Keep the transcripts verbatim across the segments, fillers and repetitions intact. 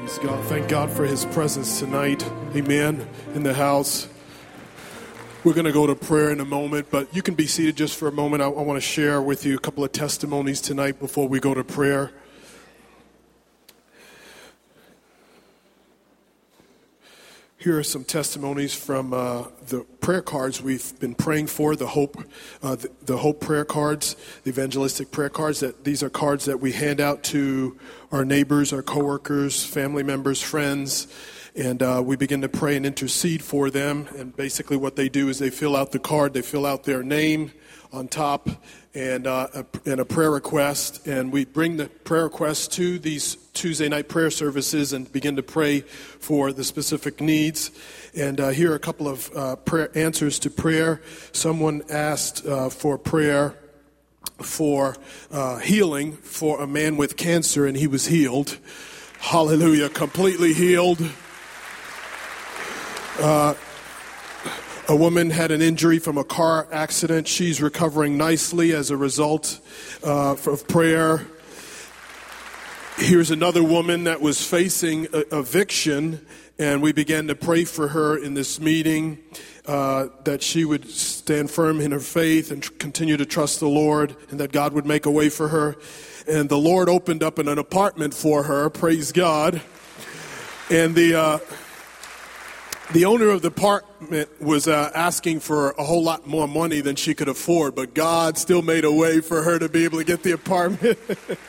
Praise God. Thank God for his presence tonight. Amen. In the house. We're going to go to prayer in a moment, but you can be seated just for a moment. I, I want to share with you a couple of testimonies tonight before we go to prayer. Here are some testimonies from uh, the prayer cards we've been praying for, the Hope uh, the, the Hope prayer cards, the evangelistic prayer cards. That these are cards that we hand out to our neighbors, our coworkers, family members, friends, and uh, we begin to pray and intercede for them. And basically what they do is they fill out the card, they fill out their name on top and, uh, a, and a prayer request, and we bring the prayer request to these Tuesday night prayer services and begin to pray for the specific needs. And uh, here are a couple of uh, prayer answers to prayer. Someone asked uh, for prayer for uh, healing for a man with cancer, and he was healed. Hallelujah, completely healed. Uh, a woman had an injury from a car accident. She's recovering nicely as a result uh, of prayer. Here's another woman that was facing a, eviction, and we began to pray for her in this meeting, uh, that she would stand firm in her faith and tr- continue to trust the Lord, and that God would make a way for her. And the Lord opened up in an apartment for her, praise God. And the uh, the owner of the apartment was uh, asking for a whole lot more money than she could afford, but God still made a way for her to be able to get the apartment.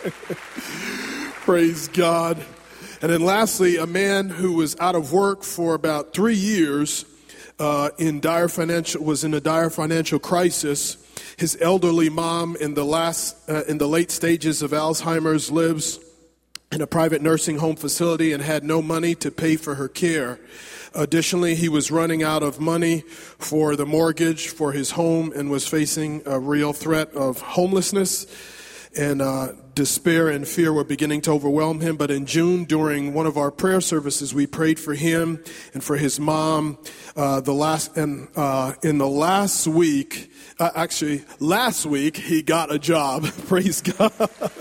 Praise God. And then lastly, a man who was out of work for about three years uh, in dire financial was in a dire financial crisis. His elderly mom, in the last uh, in the late stages of Alzheimer's, lives in a private nursing home facility and had no money to pay for her care. Additionally, he was running out of money for the mortgage for his home and was facing a real threat of homelessness. And uh, despair and fear were beginning to overwhelm him. But in June, during one of our prayer services, we prayed for him and for his mom. Uh, the last and uh, in the last week, uh, actually last week, he got a job. Praise God.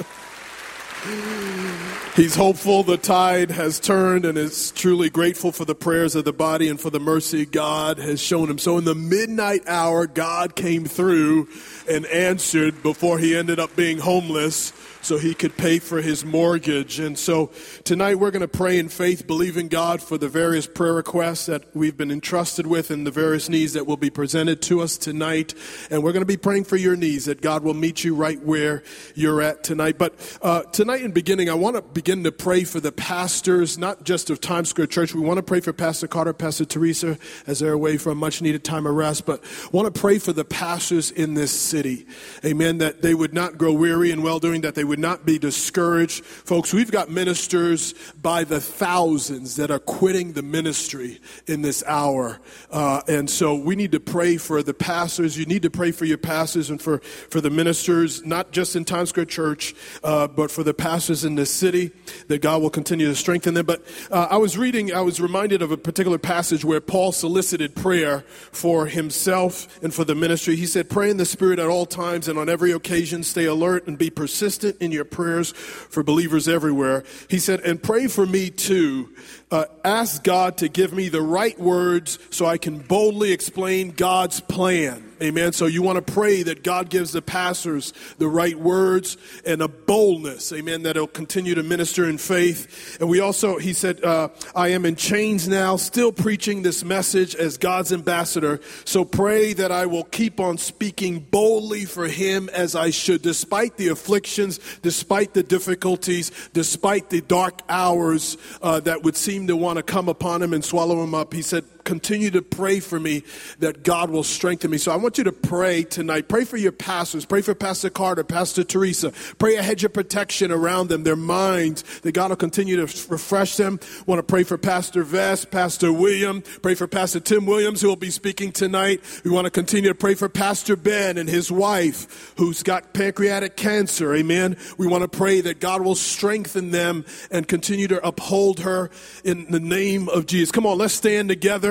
He's hopeful the tide has turned and is truly grateful for the prayers of the body and for the mercy God has shown him. So in the midnight hour, God came through and answered before he ended up being homeless so he could pay for his mortgage. And so tonight we're going to pray in faith, believing God for the various prayer requests that we've been entrusted with and the various needs that will be presented to us tonight. And we're going to be praying for your needs, that God will meet you right where you're at tonight. But uh, tonight in beginning, I want to begin to pray for the pastors, not just of Times Square Church. We want to pray for Pastor Carter, Pastor Teresa, as they're away for a much needed time of rest. But want to pray for the pastors in this city. Amen. That they would not grow weary in well-doing, that they would not be discouraged. Folks, we've got ministers by the thousands that are quitting the ministry in this hour. Uh, and so we need to pray for the pastors. You need to pray for your pastors and for, for the ministers, not just in Times Square Church, uh, but for the pastors in this city, that God will continue to strengthen them. But uh, I was reading, I was reminded of a particular passage where Paul solicited prayer for himself and for the ministry. He said, pray in the Spirit at all times and on every occasion, stay alert and be persistent in your prayers for believers everywhere. He said, and pray for me too. Uh, ask God to give me the right words so I can boldly explain God's plan. Amen. So you want to pray that God gives the pastors the right words and a boldness. Amen. That he'll continue to minister in faith. And we also, he said, uh, I am in chains now, still preaching this message as God's ambassador. So pray that I will keep on speaking boldly for him as I should, despite the afflictions, despite the difficulties, despite the dark hours uh, that would seem to want to come upon him and swallow him up. He said, continue to pray for me that God will strengthen me. So I want you to pray tonight. Pray for your pastors. Pray for Pastor Carter, Pastor Teresa. Pray a hedge of protection around them, their minds, that God will continue to refresh them. Want to pray for Pastor Vest, Pastor William. Pray for Pastor Tim Williams, who will be speaking tonight. We want to continue to pray for Pastor Ben and his wife, who's got pancreatic cancer. Amen. We want to pray that God will strengthen them and continue to uphold her in the name of Jesus. Come on, let's stand together.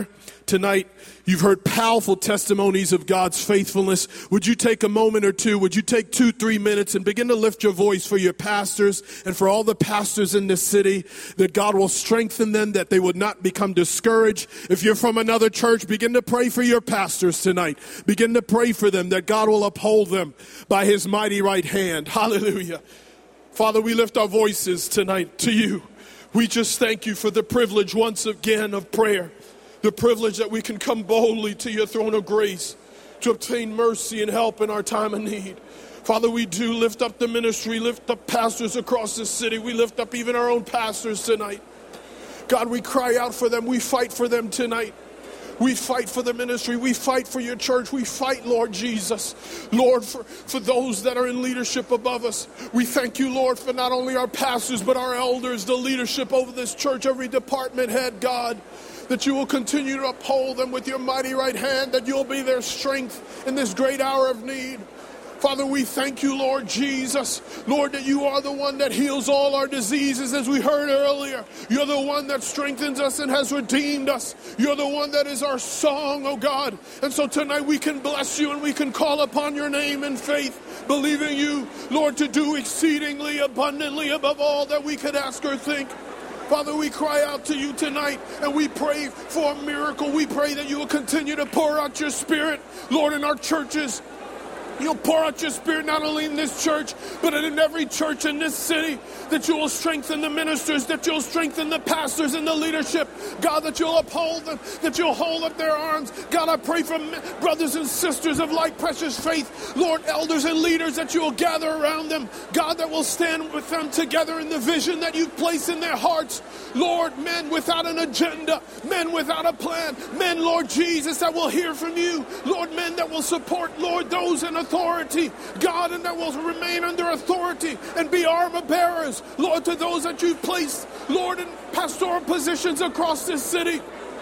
prayer tonight. You've heard powerful testimonies of God's faithfulness. Would you take a moment or two? Would you take two, three minutes and begin to lift your voice for your pastors and for all the pastors in this city, that God will strengthen them, that they would not become discouraged. If you're from another church, begin to pray for your pastors tonight. Begin to pray for them, that God will uphold them by his mighty right hand. Hallelujah. Father, we lift our voices tonight to you. We just thank you for the privilege once again of prayer. The privilege that we can come boldly to your throne of grace to obtain mercy and help in our time of need. Father, we do lift up the ministry, lift up pastors across this city. We lift up even our own pastors tonight. God, we cry out for them. We fight for them tonight. We fight for the ministry. We fight for your church. We fight, Lord Jesus. Lord, for, for those that are in leadership above us. We thank you, Lord, for not only our pastors, but our elders, the leadership over this church, every department head, God, that you will continue to uphold them with your mighty right hand, that you'll be their strength in this great hour of need. Father, we thank you, Lord Jesus. Lord, that you are the one that heals all our diseases, as we heard earlier. You're the one that strengthens us and has redeemed us. You're the one that is our song, oh God. And so tonight we can bless you and we can call upon your name in faith, believing you, Lord, to do exceedingly abundantly above all that we could ask or think. Father, we cry out to you tonight and we pray for a miracle. We pray that you will continue to pour out your spirit, Lord, in our churches. You'll pour out your spirit not only in this church, but in every church in this city, that you will strengthen the ministers, that you'll strengthen the pastors and the leadership. God, that you'll uphold them, that you'll hold up their arms. God, I pray for brothers and sisters of like precious faith, Lord, elders and leaders, that you will gather around them. God, that will stand with them together in the vision that you've placed in their hearts. Lord, men without an agenda, men without a plan, men, Lord Jesus, that will hear from you. Lord, men that will support, Lord, those in authority, God, and that will remain under authority and be armor bearers, Lord, to those that you've placed, Lord, in pastoral positions across this city.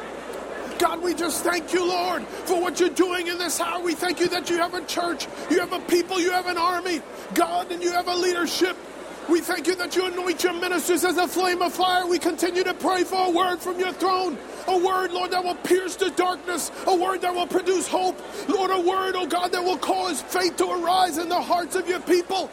God, we just thank you, Lord, for what you're doing in this hour. We thank you that you have a church, you have a people, you have an army, God, and you have a leadership. We thank you that you anoint your ministers as a flame of fire. We continue to pray for a word from your throne. A word, Lord, that will pierce the darkness. A word that will produce hope. Lord, a word, oh God, that will cause faith to arise in the hearts of your people.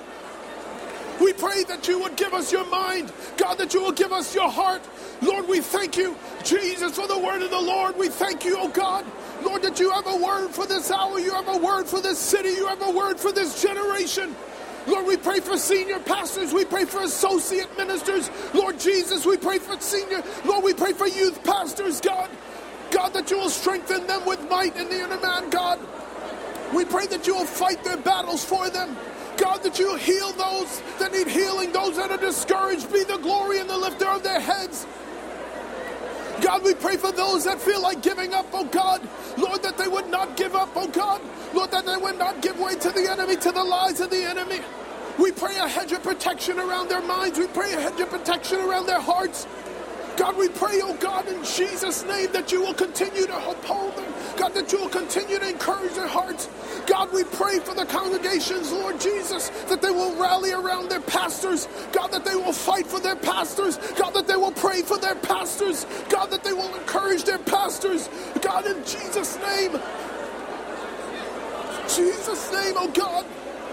We pray that you would give us your mind. God, that you will give us your heart. Lord, we thank you, Jesus, for the word of the Lord. We thank you, oh God, Lord, that you have a word for this hour. You have a word for this city. You have a word for this generation. Lord, we pray for senior pastors. We pray for associate ministers. Lord Jesus, we pray for senior. Lord, we pray for youth pastors, God. God, that you will strengthen them with might in the inner man, God. We pray that you will fight their battles for them. God, that you will heal those that need healing, those that are discouraged. Be the glory and the lifter of their heads. God, we pray for those that feel like giving up, oh God. Lord, that they would not give up, oh God. Lord, that they would not give way to the enemy, to the lies of the enemy. We pray a hedge of protection around their minds. We pray a hedge of protection around their hearts. God, we pray, oh God, in Jesus' name, that you will continue to uphold them. God, that you will continue to encourage their hearts. God, we pray for the congregations, Lord Jesus, that they will rally around their pastors. God, that they will fight for their pastors. God, that they will pray for their pastors. God, that they will encourage their pastors. God, in Jesus' name. Jesus' name, oh God.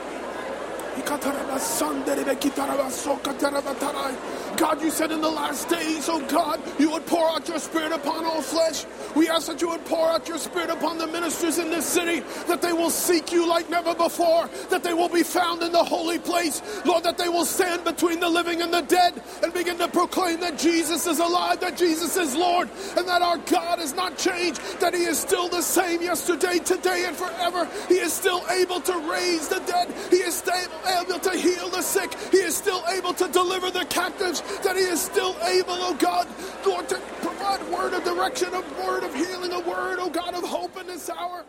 God, you said in the last days, oh God, you would pour out your spirit upon all flesh. We ask that you would pour out your spirit upon the ministers in this city, that they will seek you like never before, that they will be found in the holy place. Lord, that they will stand between the living and the dead and begin to proclaim that Jesus is alive, that Jesus is Lord, and that our God has not changed, that he is still the same yesterday, today, and forever. He is still able to raise the dead. He is still able to heal the sick. He is still able to deliver the captives, that he is still able, oh God, Lord, to provide word of direction, a word of healing, a word, oh God, of hope in this hour.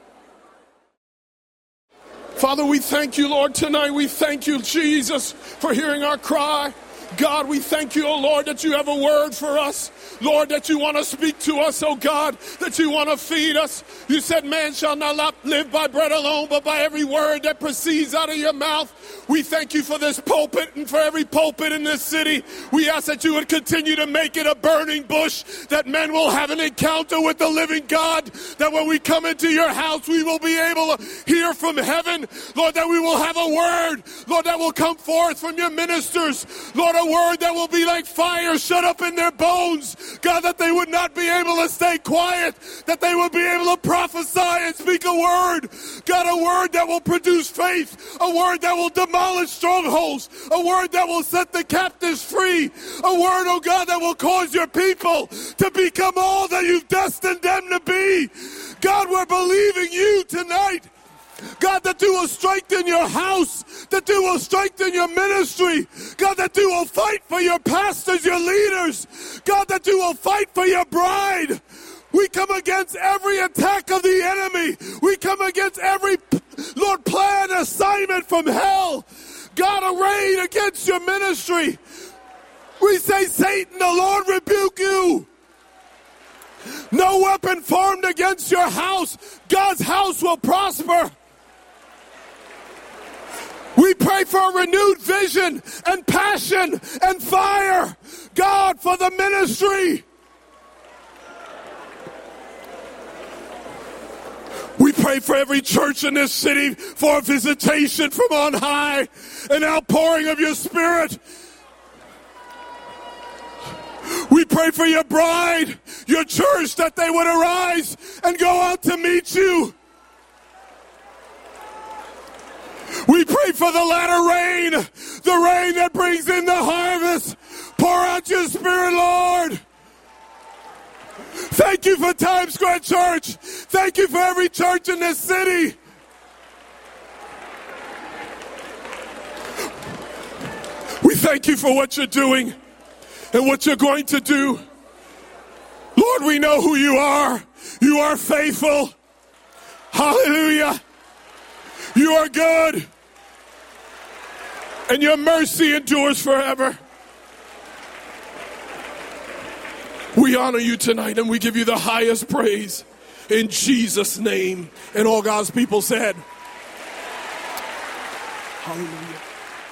Father, we thank you, Lord, tonight. We thank you, Jesus, for hearing our cry. God, we thank you, oh Lord, that you have a word for us. Lord, that you want to speak to us, oh God, that you want to feed us. You said man shall not live by bread alone, but by every word that proceeds out of your mouth. We thank you for this pulpit and for every pulpit in this city. We ask that you would continue to make it a burning bush, that men will have an encounter with the living God, that when we come into your house, we will be able to hear from heaven. Lord, that we will have a word, Lord, that will come forth from your ministers. Lord, a word that will be like fire shut up in their bones. God, that they would not be able to stay quiet, that they would be able to prophesy and speak a word. God, a word that will produce faith, a word that will demolish strongholds, a word that will set the captives free, a word, oh God, that will cause your people to become all that you've destined them to be. God, we're believing you tonight. God, that you will strengthen your house, that you will strengthen your ministry. God, that you will fight for your pastors, your leaders. God, that you will fight for your bride. We come against every attack of the enemy. We come against every, Lord, plan, assignment from hell. God, arrayed against your ministry. We say, Satan, the Lord rebuke you. No weapon formed against your house. God's house will prosper. We pray for a renewed vision and passion and fire, God, for the ministry. We pray for every church in this city for a visitation from on high, an outpouring of your Spirit. We pray for your bride, your church, that they would arise and go out to meet you. We pray for the latter rain, the rain that brings in the harvest. Pour out your Spirit, Lord. Thank you for Times Square Church. Thank you for every church in this city. We thank you for what you're doing and what you're going to do. Lord, we know who you are. You are faithful. Hallelujah. You are good, and your mercy endures forever. We honor you tonight, and we give you the highest praise in Jesus' name. And all God's people said, hallelujah.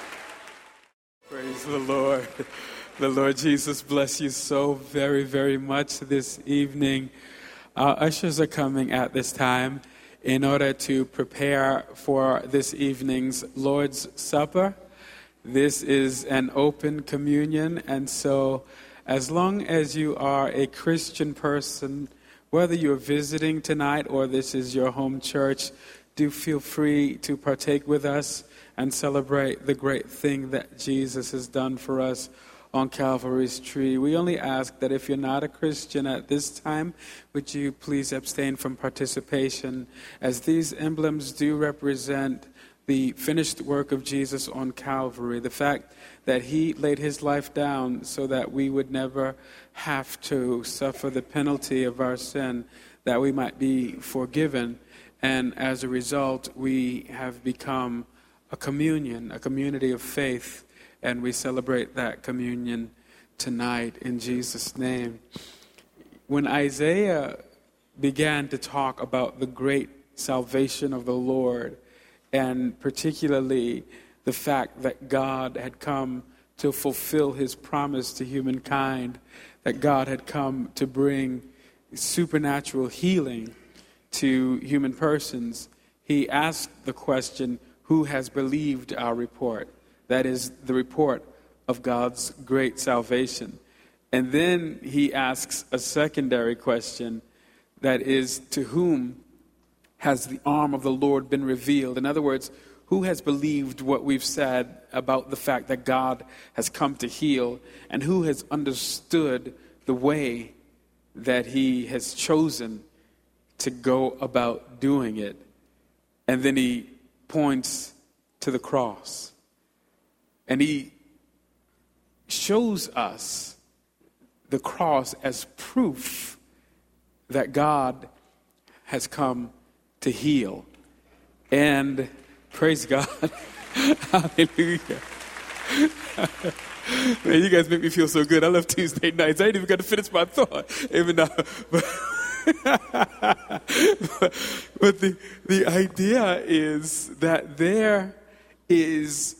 Praise the Lord. The Lord Jesus bless you so very, very much this evening. Our ushers are coming at this time in order to prepare for this evening's Lord's Supper. This is an open communion, and so as long as you are a Christian person, whether you're visiting tonight or this is your home church, do feel free to partake with us and celebrate the great thing that Jesus has done for us on Calvary's tree. We only ask that if you're not a Christian at this time, would you please abstain from participation, as these emblems do represent the finished work of Jesus on Calvary, the fact that he laid his life down so that we would never have to suffer the penalty of our sin, that we might be forgiven. And as a result, we have become a communion, a community of faith, and we celebrate that communion tonight in Jesus' name. When Isaiah began to talk about the great salvation of the Lord, and particularly the fact that God had come to fulfill his promise to humankind, that God had come to bring supernatural healing to human persons, he asked the question, who has believed our report? That is the report of God's great salvation. And then he asks a secondary question, that is, to whom has the arm of the Lord been revealed? In other words, who has believed what we've said about the fact that God has come to heal, and who has understood the way that he has chosen to go about doing it? And then he points to the cross. And he shows us the cross as proof that God has come to heal. And praise God. Hallelujah. Man, you guys make me feel so good. I love Tuesday nights. I ain't even got to finish my thought. Even now. But, but the, the idea is that there is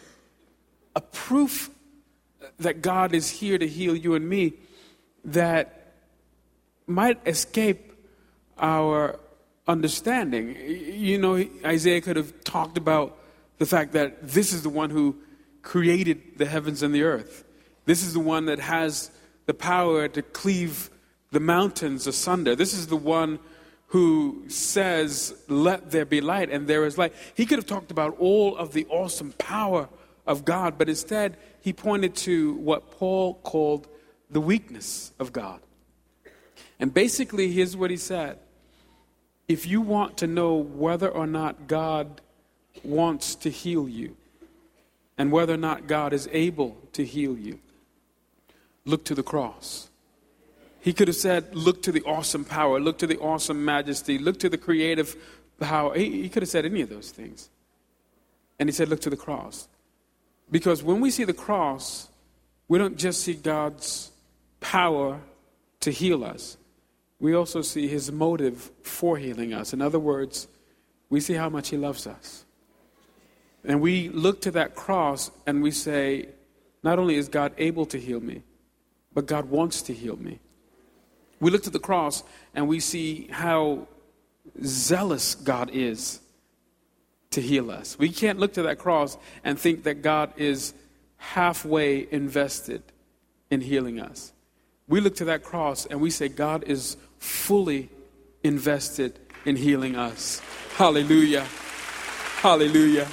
a proof that God is here to heal you and me that might escape our understanding. You know, Isaiah could have talked about the fact that this is the one who created the heavens and the earth. This is the one that has the power to cleave the mountains asunder. This is the one who says, let there be light, and there is light. He could have talked about all of the awesome power of God, but instead he pointed to what Paul called the weakness of God. And basically, here's what he said. If you want to know whether or not God wants to heal you, and whether or not God is able to heal you, look to the cross. He could have said, look to the awesome power, look to the awesome majesty, look to the creative power. He, he could have said any of those things. And he said, look to the cross. Because when we see the cross, we don't just see God's power to heal us. We also see his motive for healing us. In other words, we see how much he loves us. And we look to that cross and we say, not only is God able to heal me, but God wants to heal me. We look to the cross and we see how zealous God is to heal us. We can't look to that cross and think that God is halfway invested in healing us. We look to that cross and we say God is fully invested in healing us. Hallelujah. Hallelujah.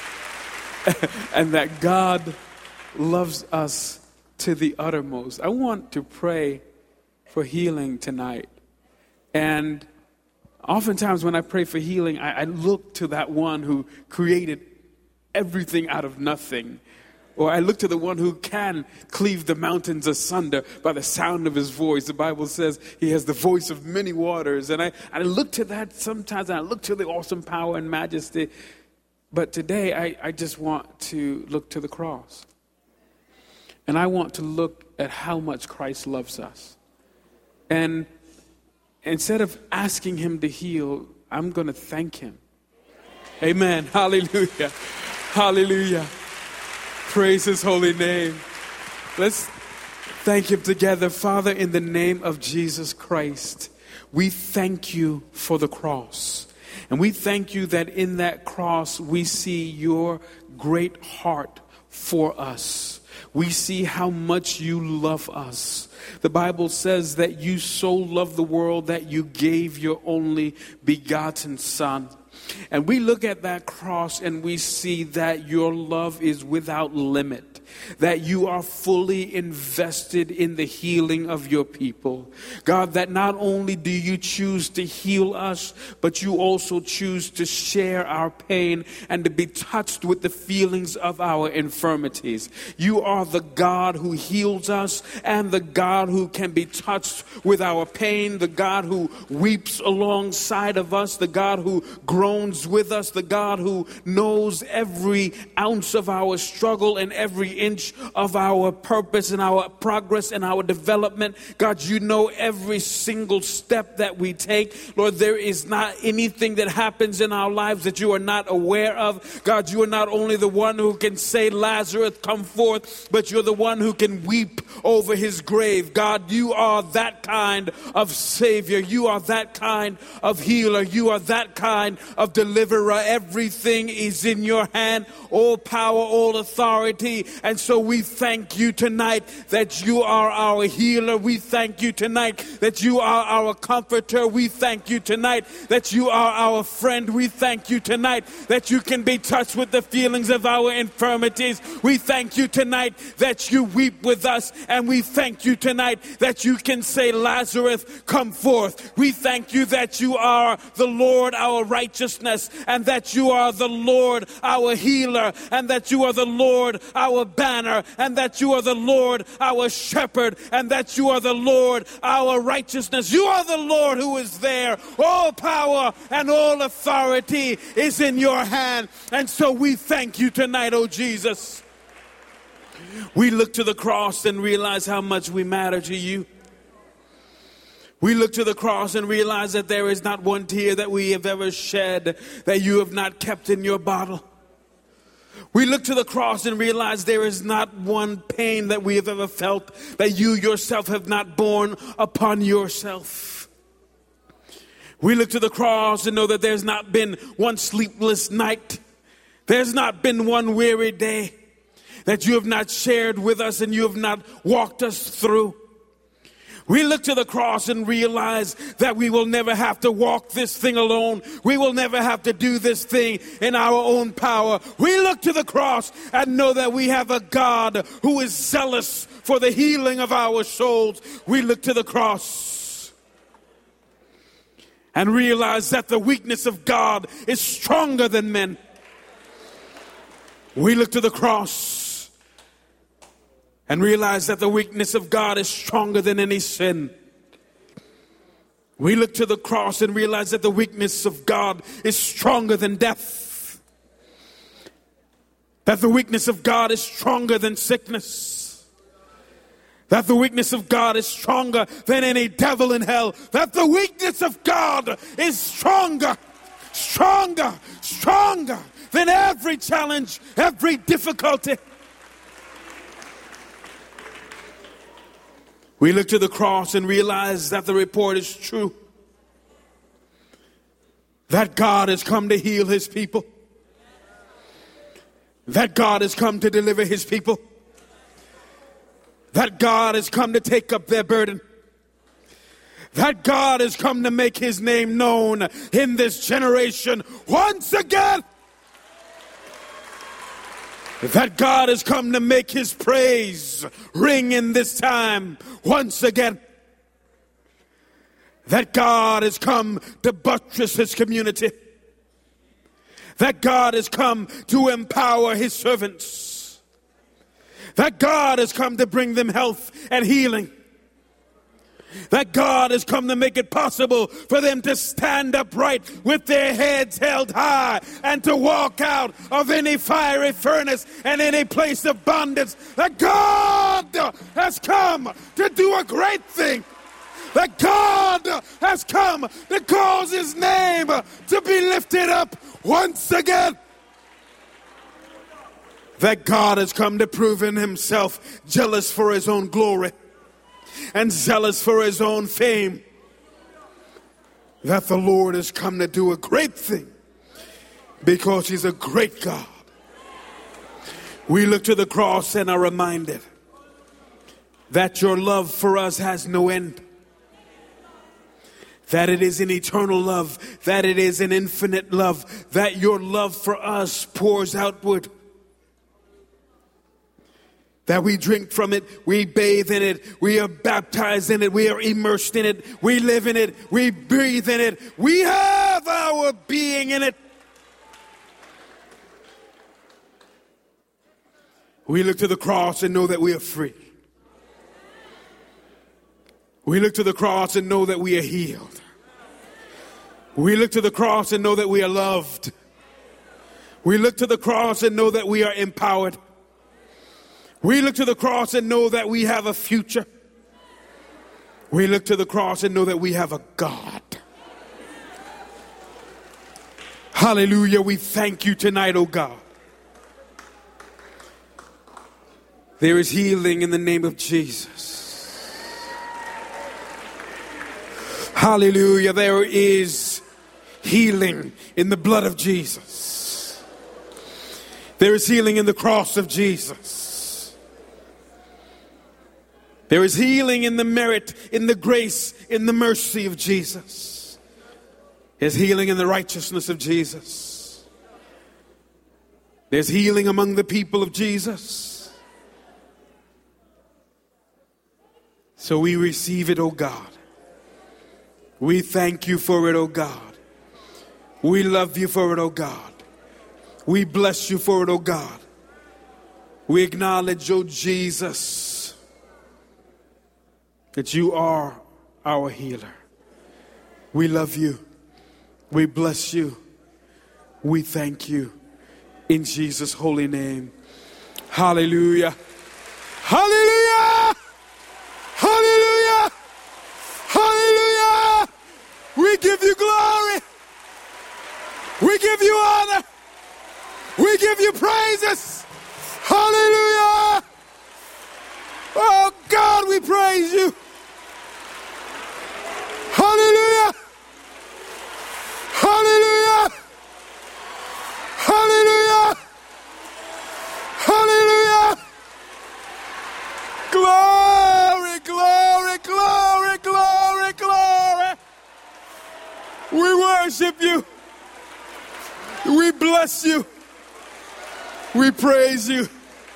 And that God loves us to the uttermost. I want to pray for healing tonight. And oftentimes when I pray for healing, I, I look to that one who created everything out of nothing. Or I look to the one who can cleave the mountains asunder by the sound of his voice. The Bible says he has the voice of many waters. And I, I look to that sometimes, and I look to the awesome power and majesty. But today, I, I just want to look to the cross. And I want to look at how much Christ loves us. And instead of asking him to heal, I'm going to thank him. Amen. Hallelujah. Hallelujah. Praise his holy name. Let's thank him together. Father, in the name of Jesus Christ, we thank you for the cross. And we thank you that in that cross we see your great heart for us. We see how much you love us. The Bible says that you so loved the world that you gave your only begotten Son. And we look at that cross and we see that your love is without limit, that you are fully invested in the healing of your people. God, that not only do you choose to heal us, but you also choose to share our pain and to be touched with the feelings of our infirmities. You are the God who heals us and the God who can be touched with our pain, the God who weeps alongside of us, the God who groans with us, the God who knows every ounce of our struggle and every inch of our purpose and our progress and our development. God, you know every single step that we take. Lord, there is not anything that happens in our lives that you are not aware of. God, you are not only the one who can say, Lazarus, come forth, but you're the one who can weep over his grave. God, you are that kind of Savior. You are that kind of healer. You are that kind of deliverer. Everything is in your hand. All power, all authority. And so we thank you tonight that you are our healer. We thank you tonight that you are our comforter. We thank you tonight that you are our friend. We thank you tonight that you can be touched with the feelings of our infirmities. We thank you tonight that you weep with us. And we thank you tonight that you can say, Lazarus, come forth. We thank you that you are the Lord, our righteousness, and that you are the Lord, our healer, and that you are the Lord, our banner, and that you are the Lord, our shepherd, and that you are the Lord, our righteousness. You are the Lord who is there. All power and all authority is in your hand. And so we thank you tonight, oh Jesus. We look to the cross and realize how much we matter to you. We look to the cross and realize that there is not one tear that we have ever shed that you have not kept in your bottle. We look to the cross and realize there is not one pain that we have ever felt that you yourself have not borne upon yourself. We look to the cross and know that there's not been one sleepless night. There's not been one weary day that you have not shared with us and you have not walked us through. We look to the cross and realize that we will never have to walk this thing alone. We will never have to do this thing in our own power. We look to the cross and know that we have a God who is zealous for the healing of our souls. We look to the cross and realize that the weakness of God is stronger than men. We look to the cross and realize that the weakness of God is stronger than any sin. We look to the cross and realize that the weakness of God is stronger than death. That the weakness of God is stronger than sickness. That the weakness of God is stronger than any devil in hell. That the weakness of God is stronger, stronger, stronger than every challenge, every difficulty. We look to the cross and realize that the report is true. That God has come to heal his people. That God has come to deliver his people. That God has come to take up their burden. That God has come to make his name known in this generation once again. That God has come to make his praise ring in this time once again. That God has come to buttress his community. That God has come to empower his servants. That God has come to bring them health and healing. That God has come to make it possible for them to stand upright with their heads held high and to walk out of any fiery furnace and any place of bondage. That God has come to do a great thing. That God has come to cause his name to be lifted up once again. That God has come to prove in himself jealous for his own glory and zealous for his own fame. That the Lord has come to do a great thing because he's a great God. We look to the cross and are reminded that your love for us has no end. That it is an eternal love. That it is an infinite love. That your love for us pours outward. That we drink from it, we bathe in it, we are baptized in it, we are immersed in it, we live in it, we breathe in it, we have our being in it. We look to the cross and know that we are free. We look to the cross and know that we are healed. We look to the cross and know that we are loved. We look to the cross and know that we are empowered. We look to the cross and know that we have a future. We look to the cross and know that we have a God. Hallelujah. We thank you tonight, oh God. There is healing in the name of Jesus. Hallelujah. There is healing in the blood of Jesus. There is healing in the cross of Jesus. There is healing in the merit, in the grace, in the mercy of Jesus. There's healing in the righteousness of Jesus. There's healing among the people of Jesus. So we receive it, oh God. We thank you for it, oh God. We love you for it, oh God. We bless you for it, oh God. We acknowledge, oh Jesus, that you are our healer. We love you. We bless you. We thank you. In Jesus' holy name. Hallelujah. Hallelujah! Hallelujah! Hallelujah! We give you glory. We give you honor. We give you praises. Hallelujah! Oh God, we praise you. Hallelujah! Hallelujah! Hallelujah! Hallelujah! Glory, glory, glory, glory, glory. We worship you. We bless you. We praise you.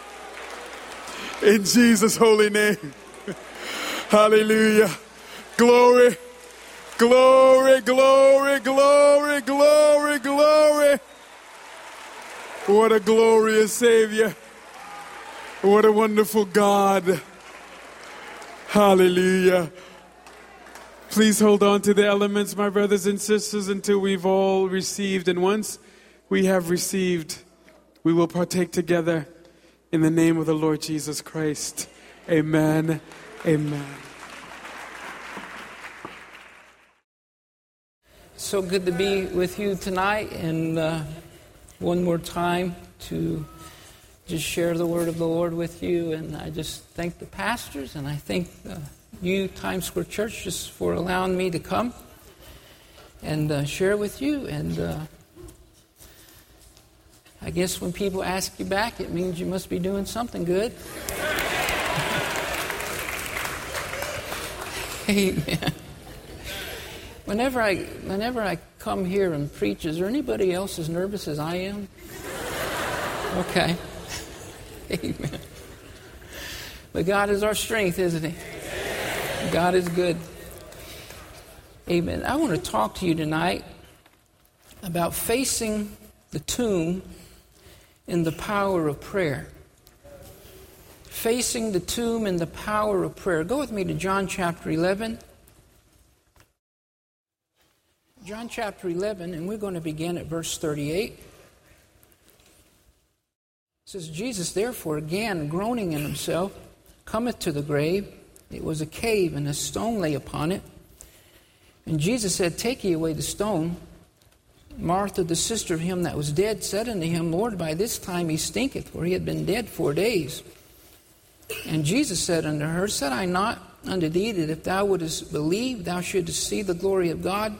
In Jesus' holy name. Hallelujah. Glory, glory, glory, glory, glory, glory. What a glorious Savior. What a wonderful God. Hallelujah. Please hold on to the elements, my brothers and sisters, until we've all received. And once we have received, we will partake together in the name of the Lord Jesus Christ. Amen. Amen. So good to be with you tonight, and uh, one more time to just share the word of the Lord with you. And I just thank the pastors, and I thank uh, you, Times Square Church, just for allowing me to come and uh, share with you. And uh, I guess when people ask you back, it means you must be doing something good. Amen. Whenever I whenever I come here and preach, is there anybody else as nervous as I am? Okay. Amen. But God is our strength, isn't He? God is good. Amen. I want to talk to you tonight about facing the tomb in the power of prayer. Facing the tomb in the power of prayer. Go with me to John chapter eleven. John chapter eleven, and we're going to begin at verse thirty-eight. It says, Jesus therefore again, groaning in himself, cometh to the grave. It was a cave, and a stone lay upon it. And Jesus said, Take ye away the stone. Martha, the sister of him that was dead, said unto him, Lord, by this time he stinketh, for he had been dead four days. And Jesus said unto her, Said I not unto thee that if thou wouldest believe, thou shouldest see the glory of God?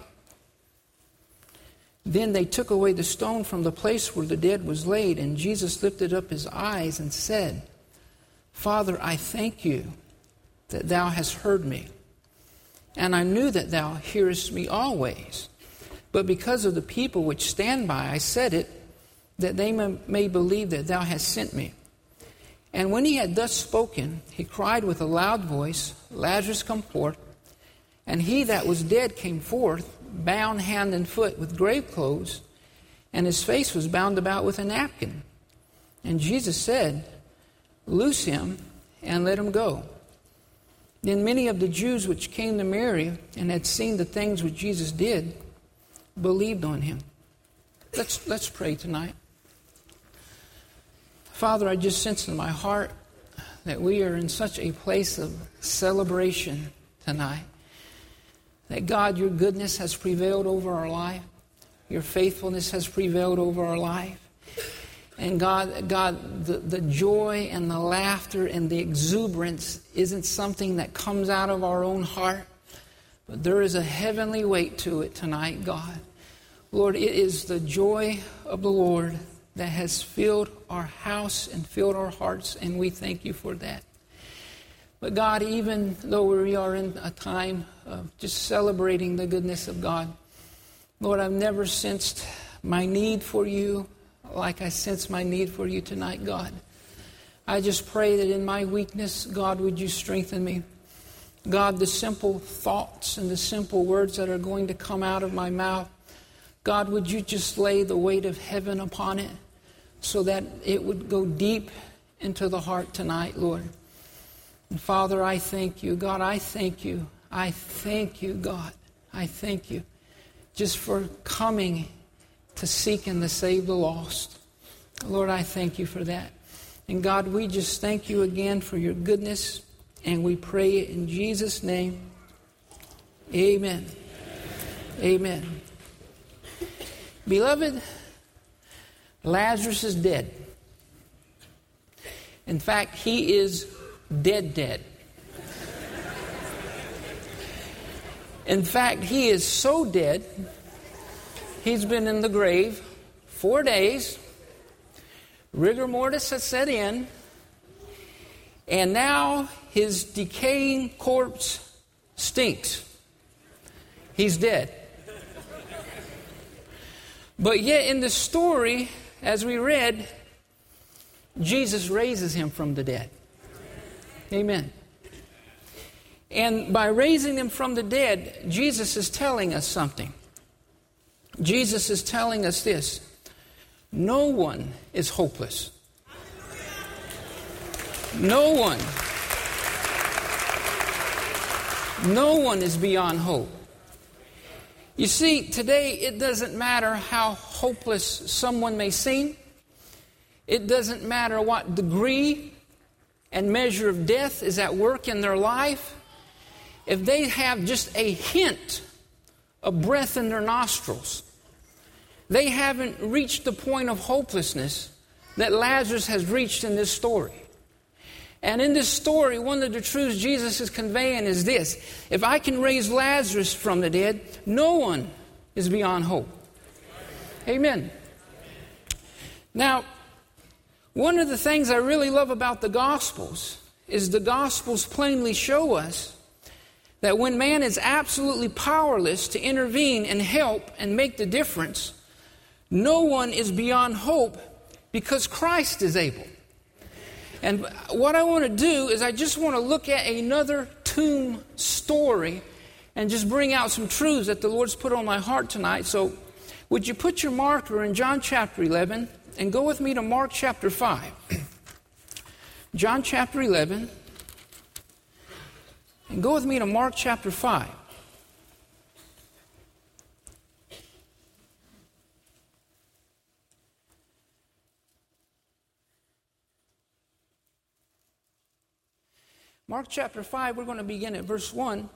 Then they took away the stone from the place where the dead was laid, and Jesus lifted up his eyes and said, Father, I thank you that thou hast heard me. And I knew that thou hearest me always. But because of the people which stand by, I said it, that they may believe that thou hast sent me. And when he had thus spoken, he cried with a loud voice, Lazarus, come forth. And he that was dead came forth, bound hand and foot with grave clothes, and his face was bound about with a napkin. And Jesus said, Loose him, and let him go. Then many of the Jews which came to Mary, and had seen the things which Jesus did, believed on him. Let's, let's pray tonight. Father, I just sense in my heart that we are in such a place of celebration tonight. That God, your goodness has prevailed over our life. Your faithfulness has prevailed over our life. And God, God, the, the joy and the laughter and the exuberance isn't something that comes out of our own heart. But there is a heavenly weight to it tonight, God. Lord, it is the joy of the Lord that has filled our house and filled our hearts, and we thank you for that. But God, even though we are in a time of just celebrating the goodness of God, Lord, I've never sensed my need for you like I sense my need for you tonight, God. I just pray that in my weakness, God, would you strengthen me. God, the simple thoughts and the simple words that are going to come out of my mouth, God, would you just lay the weight of heaven upon it so that it would go deep into the heart tonight, Lord. And Father, I thank you. God, I thank you. I thank you, God. I thank you just for coming to seek and to save the lost. Lord, I thank you for that. And God, we just thank you again for your goodness, and we pray it in Jesus' name. Amen. Amen. Beloved, Lazarus is dead. In fact, he is dead dead. In fact, he is so dead, he's been in the grave four days. Rigor mortis has set in. And now his decaying corpse stinks. He's dead. But yet in the story, as we read, Jesus raises him from the dead. Amen. And by raising him from the dead, Jesus is telling us something. Jesus is telling us this: no one is hopeless. No one. No one is beyond hope. You see, today it doesn't matter how hopeless someone may seem. It doesn't matter what degree and measure of death is at work in their life. If they have just a hint of breath in their nostrils, they haven't reached the point of hopelessness that Lazarus has reached in this story. And in this story, one of the truths Jesus is conveying is this: if I can raise Lazarus from the dead, no one is beyond hope. Amen. Now, one of the things I really love about the Gospels is the Gospels plainly show us that when man is absolutely powerless to intervene and help and make the difference, no one is beyond hope because Christ is able. And what I want to do is I just want to look at another tomb story and just bring out some truths that the Lord's put on my heart tonight. So would you put your marker in John chapter eleven and go with me to Mark chapter five. John chapter eleven. And go with me to Mark chapter five. Mark chapter five, we're going to begin at verse one.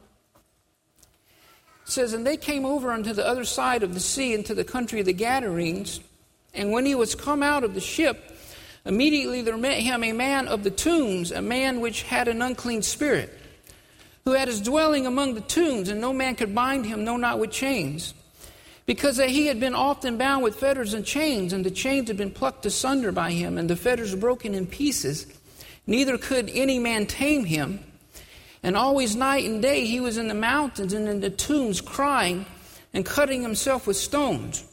It says, "And they came over unto the other side of the sea, into the country of the Gadarenes. And when he was come out of the ship, immediately there met him a man of the tombs, a man which had an unclean spirit, who had his dwelling among the tombs, and no man could bind him, no, not with chains, because that he had been often bound with fetters and chains, and the chains had been plucked asunder by him, and the fetters broken in pieces. Neither could any man tame him. And always night and day he was in the mountains and in the tombs, crying and cutting himself with stones."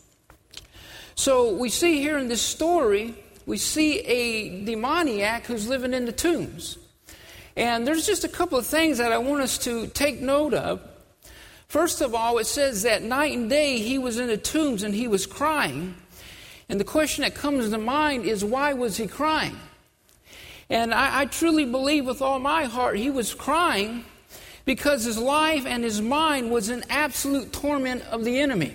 So we see here in this story, we see a demoniac who's living in the tombs. And there's just a couple of things that I want us to take note of. First of all, it says that night and day he was in the tombs and he was crying. And the question that comes to mind is, why was he crying? And I, I truly believe with all my heart he was crying because his life and his mind was in absolute torment of the enemy.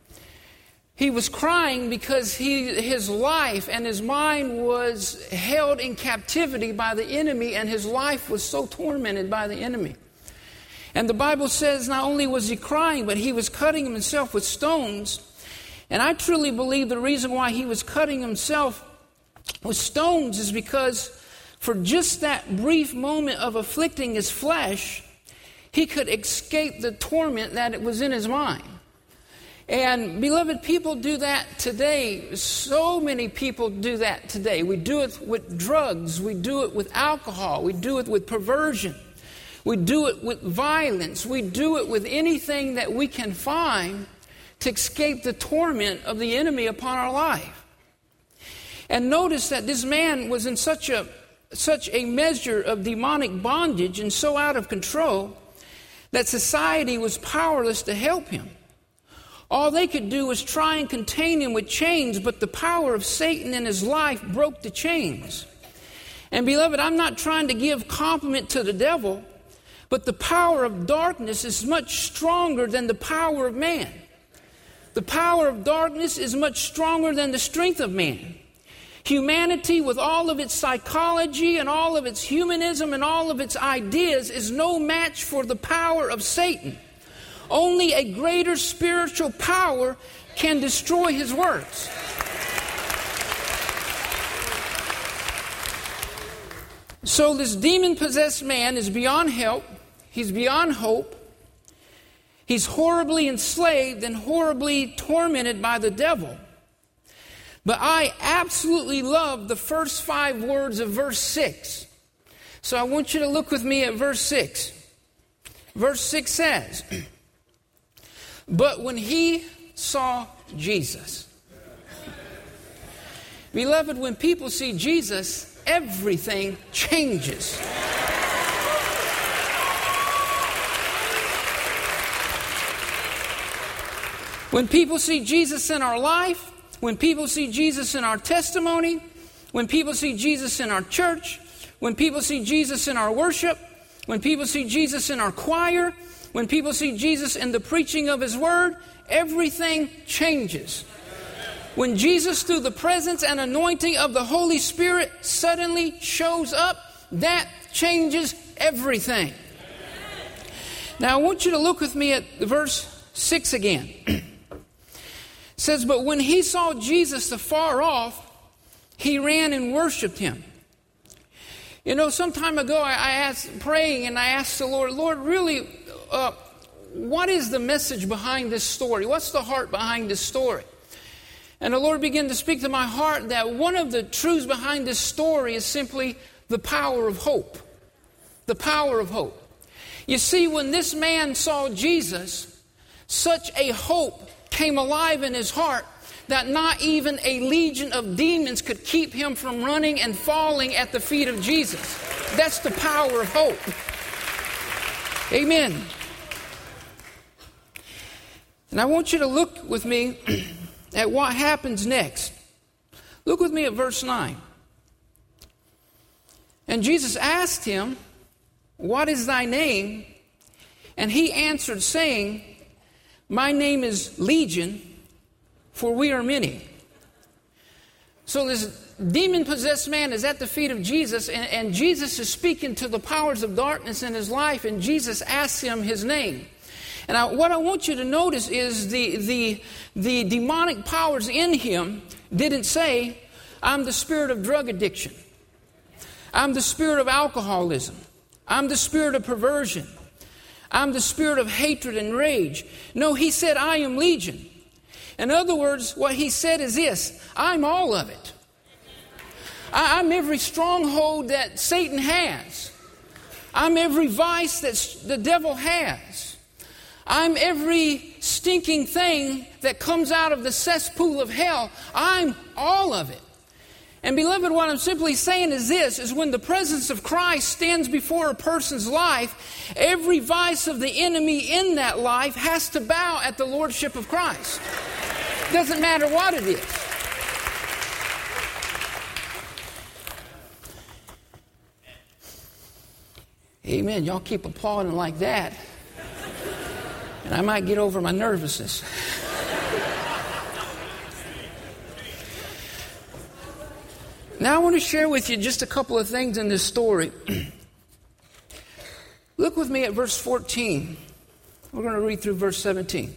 He was crying because he, his life and his mind was held in captivity by the enemy, and his life was so tormented by the enemy. And the Bible says not only was he crying, but he was cutting himself with stones. And I truly believe the reason why he was cutting himself with stones is because for just that brief moment of afflicting his flesh, he could escape the torment that it was in his mind. And beloved, people do that today. So many people do that today. We do it with drugs. We do it with alcohol. We do it with perversion. We do it with violence. We do it with anything that we can find to escape the torment of the enemy upon our life. And notice that this man was in such a such a measure of demonic bondage and so out of control that society was powerless to help him. All they could do was try and contain him with chains, but the power of Satan in his life broke the chains. And beloved, I'm not trying to give compliment to the devil, but the power of darkness is much stronger than the power of man. The power of darkness is much stronger than the strength of man. Humanity, with all of its psychology and all of its humanism and all of its ideas, is no match for the power of Satan. Only a greater spiritual power can destroy his works. So this demon-possessed man is beyond help. He's beyond hope. He's horribly enslaved and horribly tormented by the devil. But I absolutely love the first five words of verse six. So I want you to look with me at verse six. Verse six says, "But when he saw Jesus." Beloved, when people see Jesus, everything changes. When people see Jesus in our life, when people see Jesus in our testimony, when people see Jesus in our church, when people see Jesus in our worship, when people see Jesus in our choir, when people see Jesus in the preaching of His Word, everything changes. When Jesus, through the presence and anointing of the Holy Spirit, suddenly shows up, that changes everything. Now I want you to look with me at verse six again. It says, "But when he saw Jesus afar off, he ran and worshipped him." You know, some time ago I, I asked, praying, and I asked the Lord, Lord, really, uh, what is the message behind this story? What's the heart behind this story? And the Lord began to speak to my heart that one of the truths behind this story is simply the power of hope. The power of hope. You see, when this man saw Jesus, such a hope came alive in his heart that not even a legion of demons could keep him from running and falling at the feet of Jesus. That's the power of hope. Amen. And I want you to look with me at what happens next. Look with me at verse nine. "And Jesus asked him, 'What is thy name?' And he answered, saying, 'My name is Legion, for we are many.'" So this demon-possessed man is at the feet of Jesus, and, and Jesus is speaking to the powers of darkness in his life, and Jesus asks him his name. And I, what I want you to notice is the, the, the demonic powers in him didn't say, "I'm the spirit of drug addiction. I'm the spirit of alcoholism. I'm the spirit of perversion. I'm the spirit of hatred and rage." No, he said, "I am Legion." In other words, what he said is this: I'm all of it. I, I'm every stronghold that Satan has. I'm every vice that the devil has. I'm every stinking thing that comes out of the cesspool of hell. I'm all of it. And beloved, what I'm simply saying is this, is when the presence of Christ stands before a person's life, every vice of the enemy in that life has to bow at the lordship of Christ. Doesn't matter what it is. Amen. Y'all keep applauding like that, and I might get over my nervousness. Now I want to share with you just a couple of things in this story. Look with me at verse fourteen. We're going to read through verse seventeen.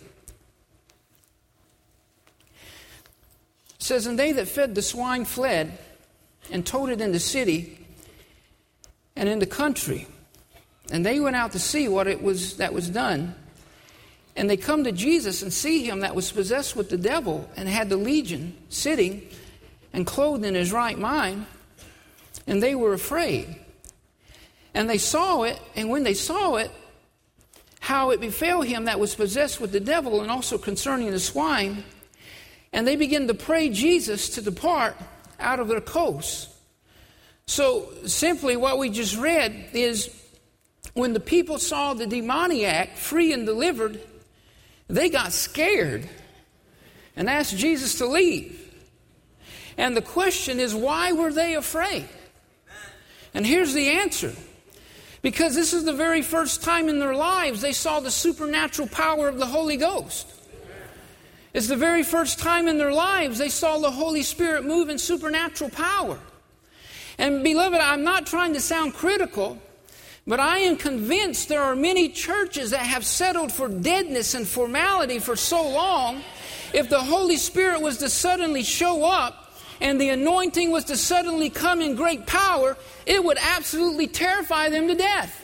It says, "And they that fed the swine fled, and told it in the city and in the country. And they went out to see what it was that was done. And they come to Jesus and see him that was possessed with the devil and had the legion sitting and clothed in his right mind. And they were afraid. And they saw it, and when they saw it, how it befell him that was possessed with the devil, and also concerning the swine. And they began to pray Jesus to depart out of their coasts." So simply what we just read is, when the people saw the demoniac free and delivered, they got scared and asked Jesus to leave. And the question is, why were they afraid? And here's the answer. Because this is the very first time in their lives they saw the supernatural power of the Holy Ghost. It's the very first time in their lives they saw the Holy Spirit move in supernatural power. And beloved, I'm not trying to sound critical, but I am convinced there are many churches that have settled for deadness and formality for so long. If the Holy Spirit was to suddenly show up and the anointing was to suddenly come in great power, it would absolutely terrify them to death.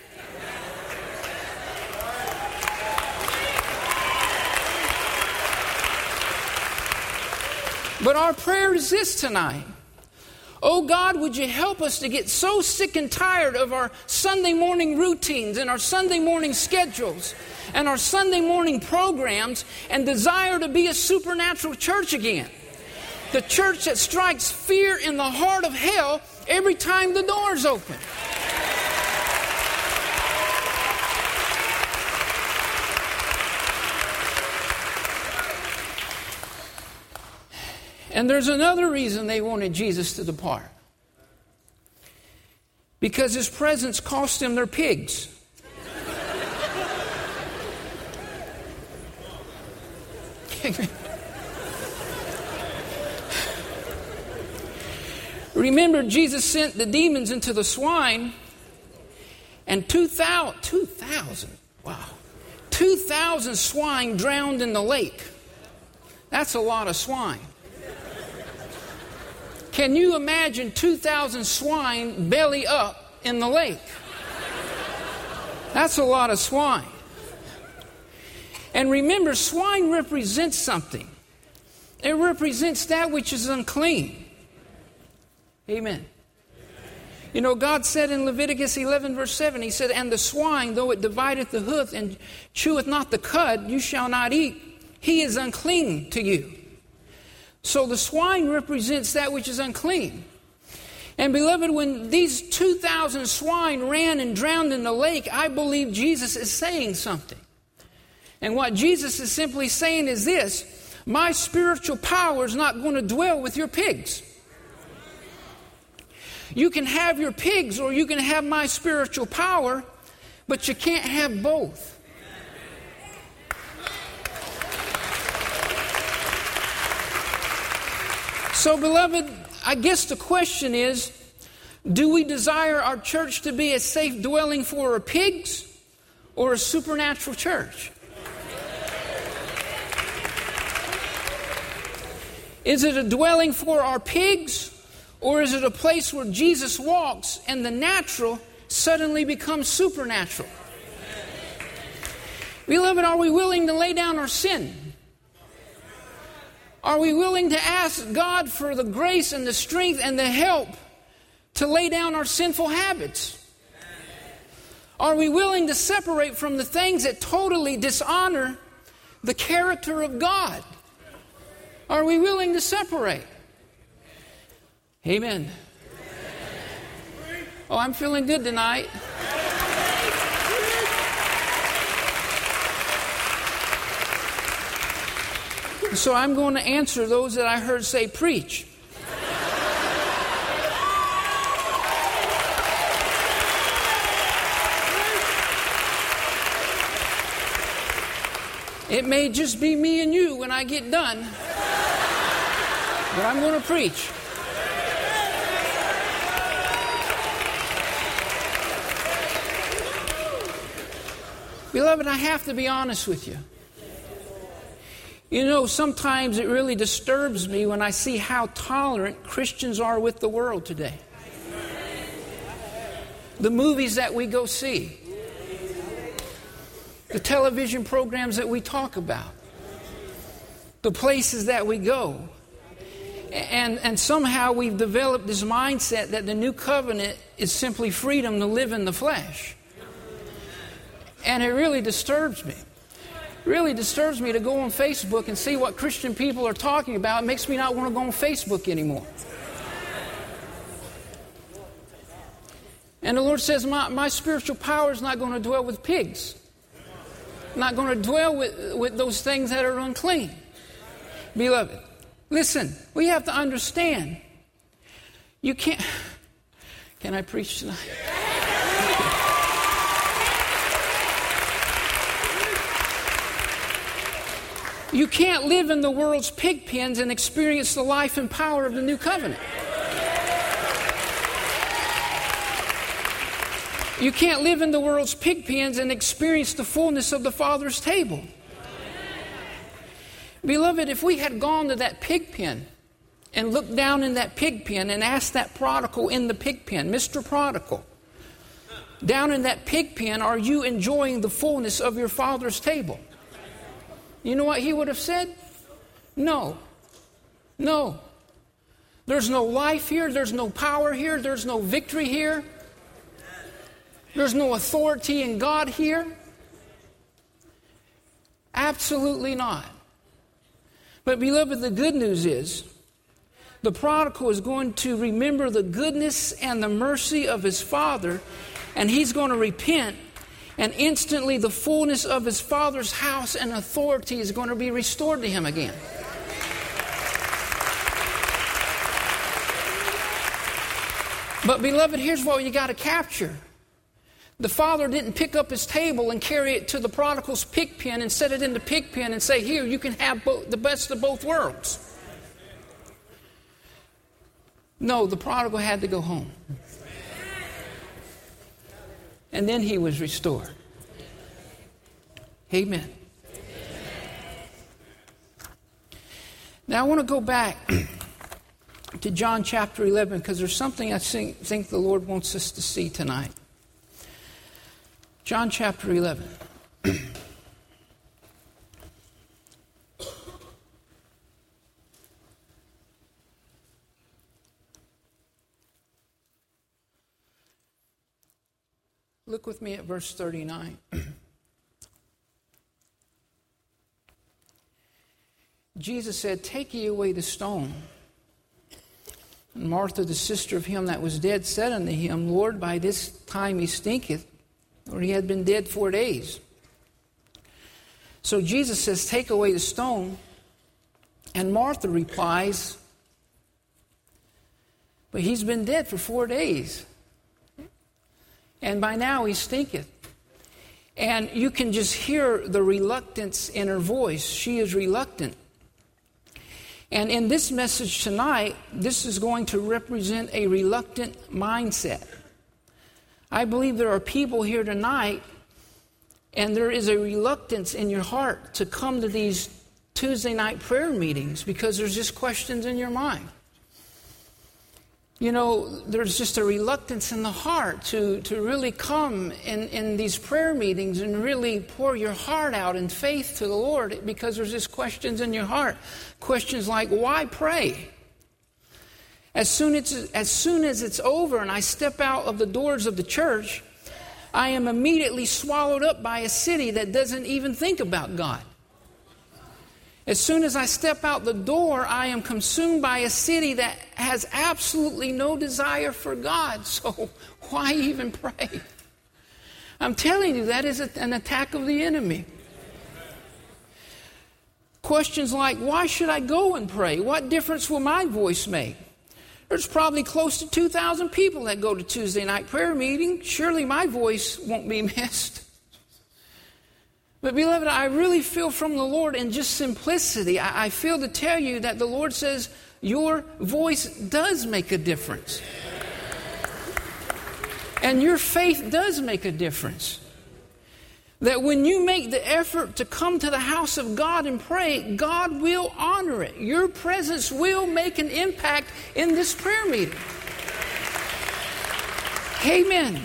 But our prayer is this tonight. Oh God, would you help us to get so sick and tired of our Sunday morning routines and our Sunday morning schedules and our Sunday morning programs and desire to be a supernatural church again. The church that strikes fear in the heart of hell every time the doors open. And there's another reason they wanted Jesus to depart. Because his presence cost them their pigs. Remember, Jesus sent the demons into the swine, and two thousand, two thousand, wow, two thousand swine drowned in the lake. That's a lot of swine. Can you imagine two thousand swine belly up in the lake? That's a lot of swine. And remember, swine represents something. It represents that which is unclean. Amen. You know, God said in Leviticus eleven verse seven, He said, "And the swine, though it divideth the hoof and cheweth not the cud, you shall not eat. He is unclean to you." So the swine represents that which is unclean. And beloved, when these two thousand swine ran and drowned in the lake, I believe Jesus is saying something. And what Jesus is simply saying is this: my spiritual power is not going to dwell with your pigs. You can have your pigs or you can have my spiritual power, but you can't have both. So, beloved, I guess the question is, do we desire our church to be a safe dwelling for our pigs or a supernatural church? Is it a dwelling for our pigs, or is it a place where Jesus walks and the natural suddenly becomes supernatural? Beloved, are we willing to lay down our sin? Are we willing to ask God for the grace and the strength and the help to lay down our sinful habits? Are we willing to separate from the things that totally dishonor the character of God? Are we willing to separate? Amen. Oh, I'm feeling good tonight. So I'm going to answer those that I heard say preach. It may just be me and you when I get done, but I'm going to preach. Beloved, I have to be honest with you. You know, sometimes it really disturbs me when I see how tolerant Christians are with the world today. The movies that we go see, the television programs that we talk about, the places that we go. And, and somehow we've developed this mindset that the new covenant is simply freedom to live in the flesh. And it really disturbs me. It really disturbs me to go on Facebook and see what Christian people are talking about. It makes me not want to go on Facebook anymore. And the Lord says, my, my spiritual power is not going to dwell with pigs. Not going to dwell with, with those things that are unclean. Beloved, listen, we have to understand. You can't... Can I preach tonight? You can't live in the world's pig pens and experience the life and power of the new covenant. You can't live in the world's pig pens and experience the fullness of the Father's table. Beloved, if we had gone to that pig pen and looked down in that pig pen and asked that prodigal in the pig pen, Mister Prodigal, down in that pig pen, are you enjoying the fullness of your Father's table? You know what he would have said? No. No. There's no life here. There's no power here. There's no victory here. There's no authority in God here. Absolutely not. But beloved, the good news is, the prodigal is going to remember the goodness and the mercy of his father, and he's going to repent, and instantly the fullness of his father's house and authority is going to be restored to him again. But beloved, here's what you got to capture. The father didn't pick up his table and carry it to the prodigal's pig pen and set it in the pig pen and say, here, you can have both, the best of both worlds. No, the prodigal had to go home. And then he was restored. Amen. Now I want to go back to John chapter eleven, because there's something I think, think the Lord wants us to see tonight. John chapter eleven. Look with me at verse thirty-nine. Jesus said, "Take ye away the stone." And Martha, the sister of him that was dead, said unto him, Lord, by this time he stinketh, or he had been dead four days. So Jesus says, take away the stone. And Martha replies, but he's been dead for four days. And by now he stinketh. And you can just hear the reluctance in her voice. She is reluctant. And in this message tonight, this is going to represent a reluctant mindset. I believe there are people here tonight, and there is a reluctance in your heart to come to these Tuesday night prayer meetings because there's just questions in your mind. You know, there's just a reluctance in the heart to, to really come in, in these prayer meetings and really pour your heart out in faith to the Lord because there's just questions in your heart. Questions like, why pray? As soon as, as soon as it's over and I step out of the doors of the church, I am immediately swallowed up by a city that doesn't even think about God. As soon as I step out the door, I am consumed by a city that has absolutely no desire for God. So why even pray? I'm telling you, that is an attack of the enemy. Questions like, why should I go and pray? What difference will my voice make? There's probably close to two thousand people that go to Tuesday night prayer meeting. Surely my voice won't be missed. But beloved, I really feel from the Lord in just simplicity. I, I feel to tell you that the Lord says your voice does make a difference. And your faith does make a difference. That when you make the effort to come to the house of God and pray, God will honor it. Your presence will make an impact in this prayer meeting. Amen.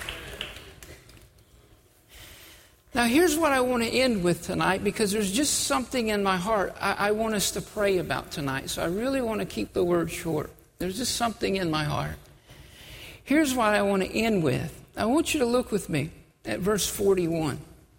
Now here's what I want to end with tonight, because there's just something in my heart I, I want us to pray about tonight. So I really want to keep the word short. There's just something in my heart. Here's what I want to end with. I want you to look with me at verse forty-one.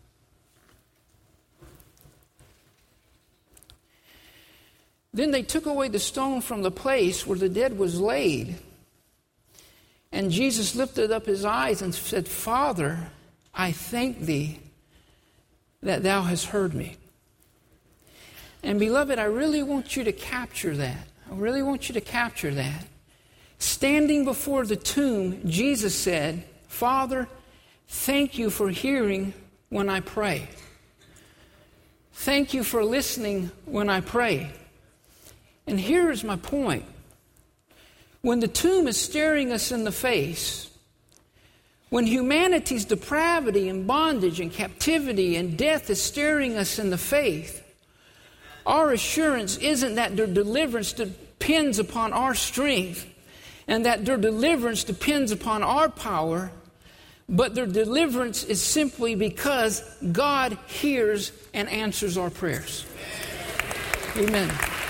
Then they took away the stone from the place where the dead was laid. And Jesus lifted up his eyes and said, Father, I thank thee that thou hast heard me. And beloved, I really want you to capture that. I really want you to capture that. Standing before the tomb, Jesus said, Father, thank you for hearing when I pray. Thank you for listening when I pray. And here's my point. When the tomb is staring us in the face, when humanity's depravity and bondage and captivity and death is staring us in the face, our assurance isn't that their deliverance depends upon our strength and that their deliverance depends upon our power, but their deliverance is simply because God hears and answers our prayers. Amen.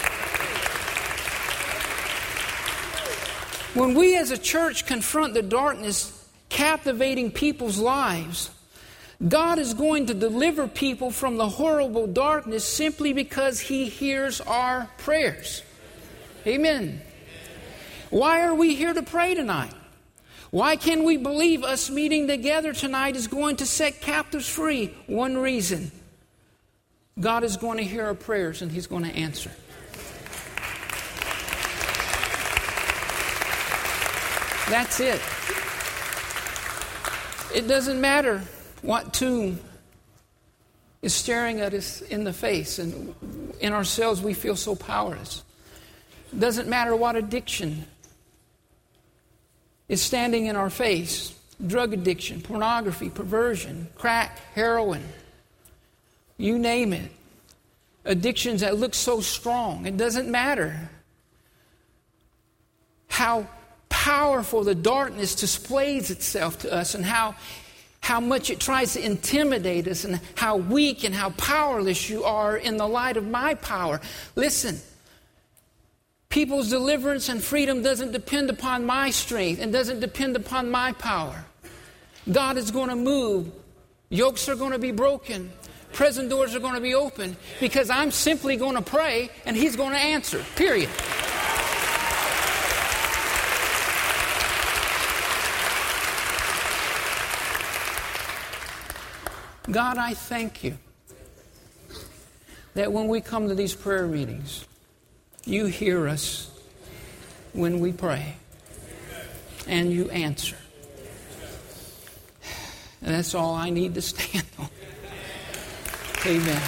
When we as a church confront the darkness captivating people's lives, God is going to deliver people from the horrible darkness simply because He hears our prayers. Amen. Why are we here to pray tonight? Why can we believe us meeting together tonight is going to set captives free? One reason. God is going to hear our prayers and He's going to answer. That's it. It doesn't matter what tomb is staring at us in the face, and in ourselves we feel so powerless. It doesn't matter what addiction is standing in our face. Drug addiction, pornography, perversion, crack, heroin, you name it. Addictions that look so strong. It doesn't matter how powerful the darkness displays itself to us and how, how much it tries to intimidate us and how weak and how powerless you are in the light of my power. Listen, people's deliverance and freedom doesn't depend upon my strength and doesn't depend upon my power. God is going to move. Yokes are going to be broken. Prison doors are going to be open because I'm simply going to pray and He's going to answer. Period. God, I thank You that when we come to these prayer meetings, You hear us when we pray and You answer. And that's all I need to stand on. Amen.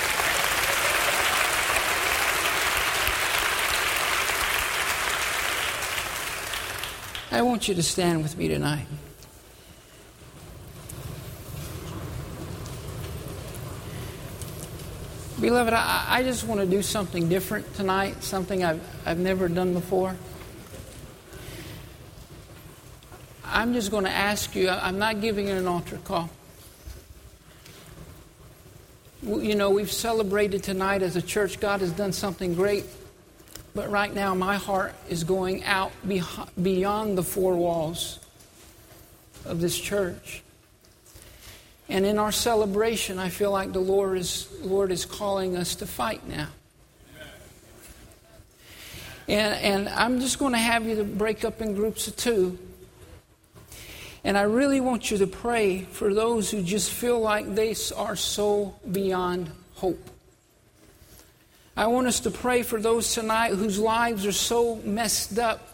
I want you to stand with me tonight. Beloved, I, I just want to do something different tonight, something I've, I've never done before. I'm just going to ask you, I'm not giving you an altar call. You know, we've celebrated tonight as a church. God has done something great. But right now, my heart is going out beyond the four walls of this church. And in our celebration, I feel like the Lord is, Lord is calling us to fight now. And, and I'm just going to have you to break up in groups of two. And I really want you to pray for those who just feel like they are so beyond hope. I want us to pray for those tonight whose lives are so messed up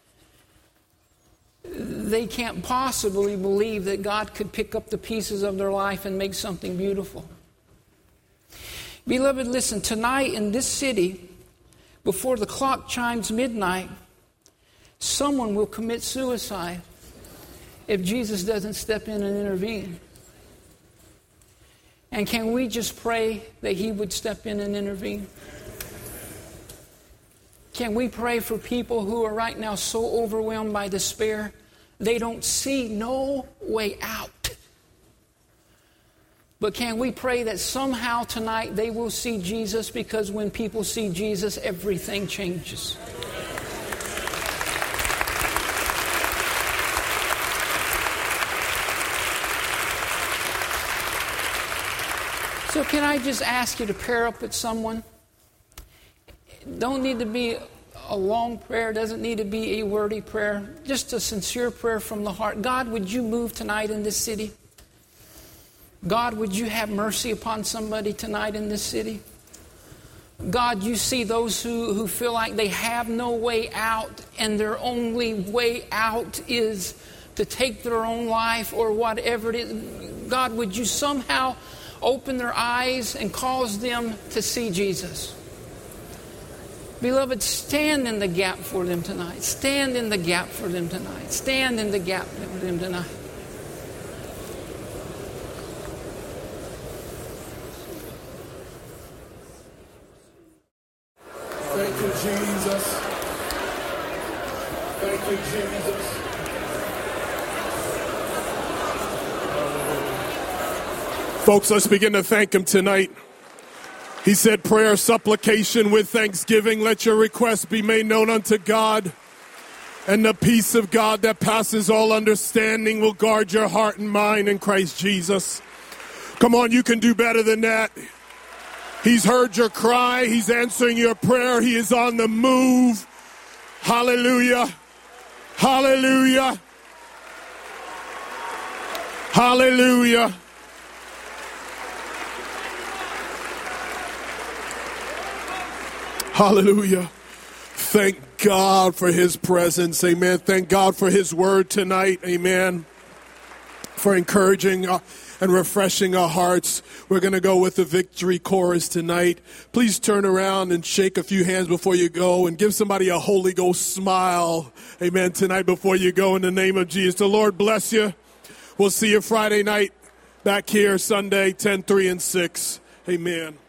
they can't possibly believe that God could pick up the pieces of their life and make something beautiful. Beloved, listen, tonight in this city, before the clock chimes midnight, someone will commit suicide if Jesus doesn't step in and intervene. And can we just pray that He would step in and intervene? Can we pray for people who are right now so overwhelmed by despair, they don't see no way out? But can we pray that somehow tonight they will see Jesus, because when people see Jesus, everything changes. So can I just ask you to pair up with someone? Don't need to be a long prayer. Doesn't need to be a wordy prayer. Just a sincere prayer from the heart. God, would You move tonight in this city? God, would You have mercy upon somebody tonight in this city? God, You see those who, who feel like they have no way out and their only way out is to take their own life or whatever it is. God, would You somehow open their eyes and cause them to see Jesus. Beloved, stand in the gap for them tonight. Stand in the gap for them tonight. Stand in the gap for them tonight. Thank you, Jesus. Thank you, Jesus. Folks, let's begin to thank him tonight. He said, prayer, supplication with thanksgiving. Let your requests be made known unto God. And the peace of God that passes all understanding will guard your heart and mind in Christ Jesus. Come on, you can do better than that. He's heard your cry. He's answering your prayer. He is on the move. Hallelujah. Hallelujah. Hallelujah. Hallelujah. Thank God for his presence. Amen. Thank God for his word tonight. Amen. For encouraging uh, and refreshing our hearts. We're going to go with the victory chorus tonight. Please turn around and shake a few hands before you go and give somebody a Holy Ghost smile. Amen. Tonight before you go in the name of Jesus. The Lord bless you. We'll see you Friday night back here Sunday, ten, three, and six. Amen.